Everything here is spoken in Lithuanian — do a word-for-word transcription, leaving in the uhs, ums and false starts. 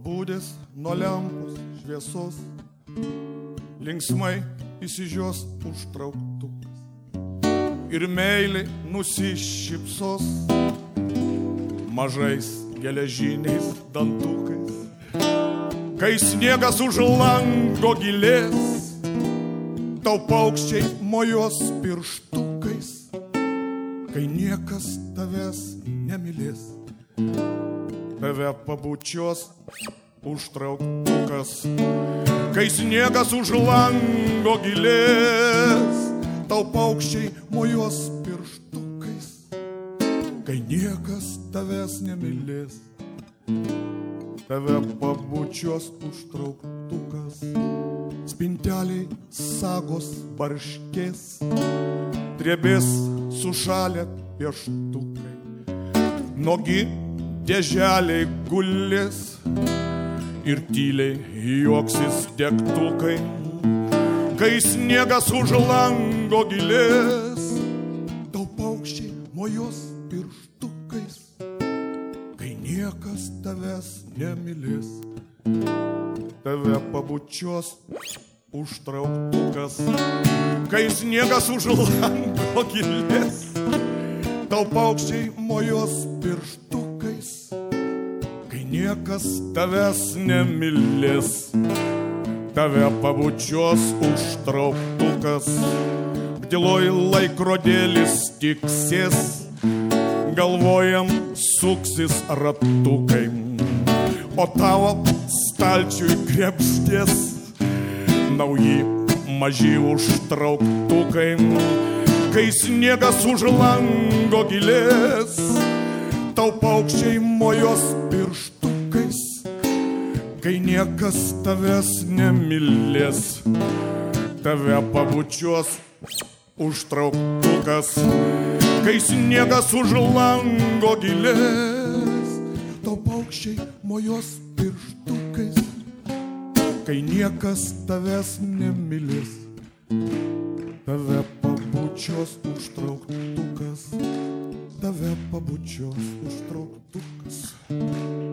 Pabudęs nuo lempos šviesos, linksmai įsižios užtrauktukas ir meiliai nusišypsos mažais geležiniais dantukais. Kai sniegas už lango gilės, tau paukščiai mojos pirštukais. Kai niekas tavęs nemylės, tave pabučios užtrauktukas. Kai sniegas už lango gilės, tau paukščiai mojos pirštukais. Kai niekas tavęs nemylės, tave pabučios užtrauktukas. Spinteliai sagos barškės, drebės sušalę pieštukai. Nogi dėželiai gulės ir tyliai juoksis degtukai. Kai sniegas už lango gilės, tau paukščiai mojos pirštukais. Kai niekas tavęs nemylės, tave pabučios užtrauktukas. Kai sniegas už lango gilės, tau paukščiai mojos pirštukais. Kai niekas tavęs nemylės, tave pabučios užtrauktukas. Tyloj laikrodėlis tiksės, galvojam suksis ratukai, o tavo stalčiui krebždės nauji maži užtrauktukai. Kai sniegas už lango gilės, tau paukščiai mojos pirštukais. Kai niekas tavęs nemylės, tave pabučios užtrauktukas. Kai sniegas už lango gilės, tau paukščiai mojos pirštukais. Kai niekas tavęs nemylės, tave pabučios užtrauktukas. Tave pabučios užtrauktukas.